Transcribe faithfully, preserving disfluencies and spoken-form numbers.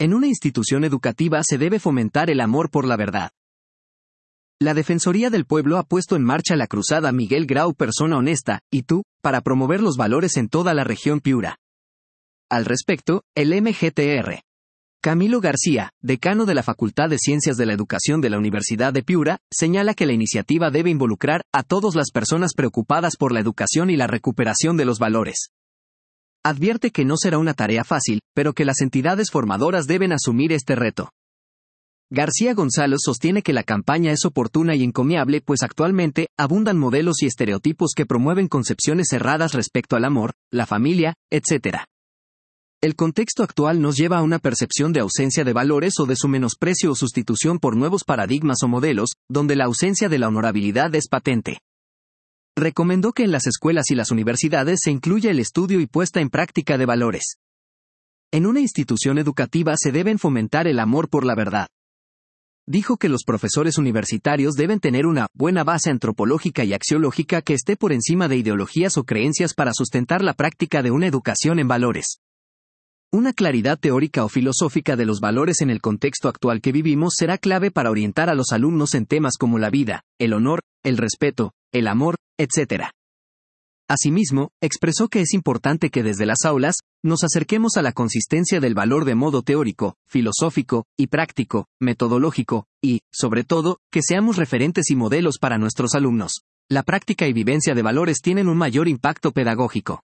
En una institución educativa se debe fomentar el amor por la verdad. La Defensoría del Pueblo ha puesto en marcha la Cruzada Miguel Grau Persona Honesta, y tú, para promover los valores en toda la región Piura. Al respecto, el M G T R. Camilo García, decano de la Facultad de Ciencias de la Educación de la Universidad de Piura, señala que la iniciativa debe involucrar a todas las personas preocupadas por la educación y la recuperación de los valores. Advierte que no será una tarea fácil, pero que las entidades formadoras deben asumir este reto. García González sostiene que la campaña es oportuna y encomiable, pues actualmente abundan modelos y estereotipos que promueven concepciones erradas respecto al amor, la familia, etcétera. El contexto actual nos lleva a una percepción de ausencia de valores o de su menosprecio o sustitución por nuevos paradigmas o modelos, donde la ausencia de la honorabilidad es patente. Recomendó que en las escuelas y las universidades se incluya el estudio y puesta en práctica de valores. En una institución educativa se deben fomentar el amor por la verdad. Dijo que los profesores universitarios deben tener una buena base antropológica y axiológica que esté por encima de ideologías o creencias para sustentar la práctica de una educación en valores. Una claridad teórica o filosófica de los valores en el contexto actual que vivimos será clave para orientar a los alumnos en temas como la vida, el honor, el respeto, el amor, etcétera. Asimismo, expresó que es importante que desde las aulas, nos acerquemos a la consistencia del valor de modo teórico, filosófico, y práctico, metodológico, y, sobre todo, que seamos referentes y modelos para nuestros alumnos. La práctica y vivencia de valores tienen un mayor impacto pedagógico.